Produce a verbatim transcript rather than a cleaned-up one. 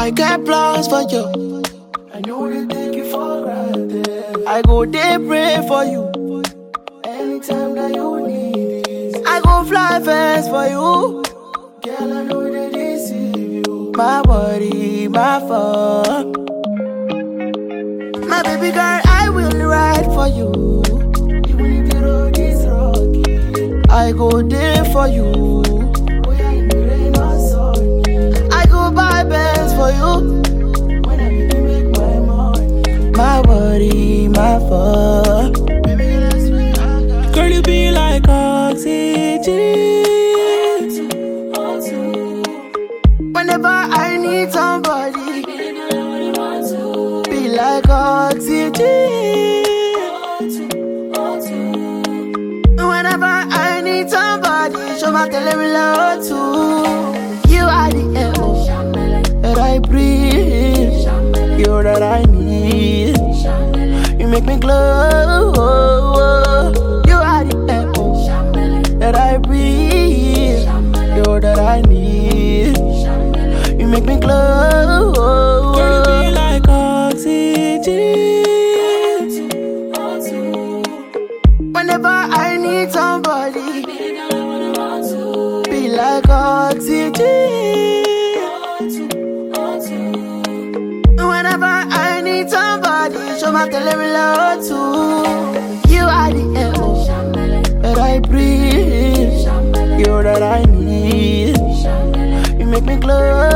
I get plans for you. I know they take you for granted. I go there pray for you. Anytime that you need it, I go fly fast for you. girl, I know they deceive you. My body, my fault. My baby girl, I will ride for you. Even if the road is rocky, I go there for you. we are in the rain or sunny. I go buy bands for you. When I make you make my money, My body, my fault. baby, girl, I swear I got Girl, you be like oxygen. all to. Whenever I need somebody, Baby, girl, I really want to. be like oxygen. All to. Whenever I need somebody, show my me love too. You are the air that I breathe. You're that I need. You make me glow. You are the air that I breathe. You're that I need. You make me glow. Girl, you be like oxygen. Whenever I need somebody, be like oxygen. Whenever I need somebody, show my me love too. You are the air that I breathe. You're that I need. You make me glow.